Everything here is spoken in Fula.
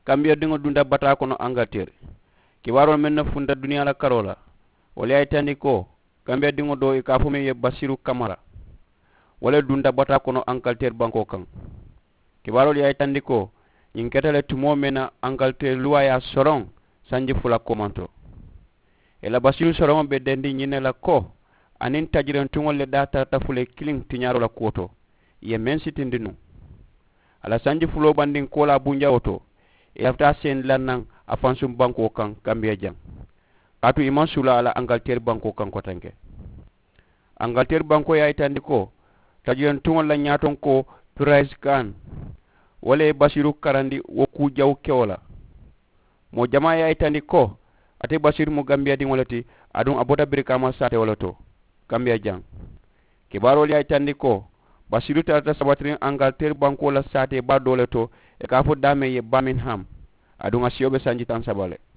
Gambia dingo dunda bata kono Angleterre kibarol men na funda duniya la karola wala ay tandi ko Gambia dingo do e ka fo me ye Basiru Kamara wala dunda bata kono Angleterre banko kan kibarol ay tandi ko nyin ketale tumo mena Angleterre luwa ya soron sanji fula komanto e la Basiru soron be dendi nyine la ko anin tajiren tungol le data ta fule killing tinyaro la koto ye men sitindinu ala sanji fulo bandin kola bunja oto e afta sen lannan afansum banko kan Gambia jang atu iman sula ala Angleterre banko kan kotanke Angleterre banko ya itandi ko tajiren tungol la nyaton ko price kan wala Basiru karandi woku jaw kewola mo jama ya itandi ko ate Basiru mo Gambia di ngolati adun abota birkama sate wala to Gambia jang kibarol ya itandi ko Basiru tata sabatrin Angleterre banko la sate ba dole to e ka fo dame ye Birmingham adun asiyobe sanji tan sabale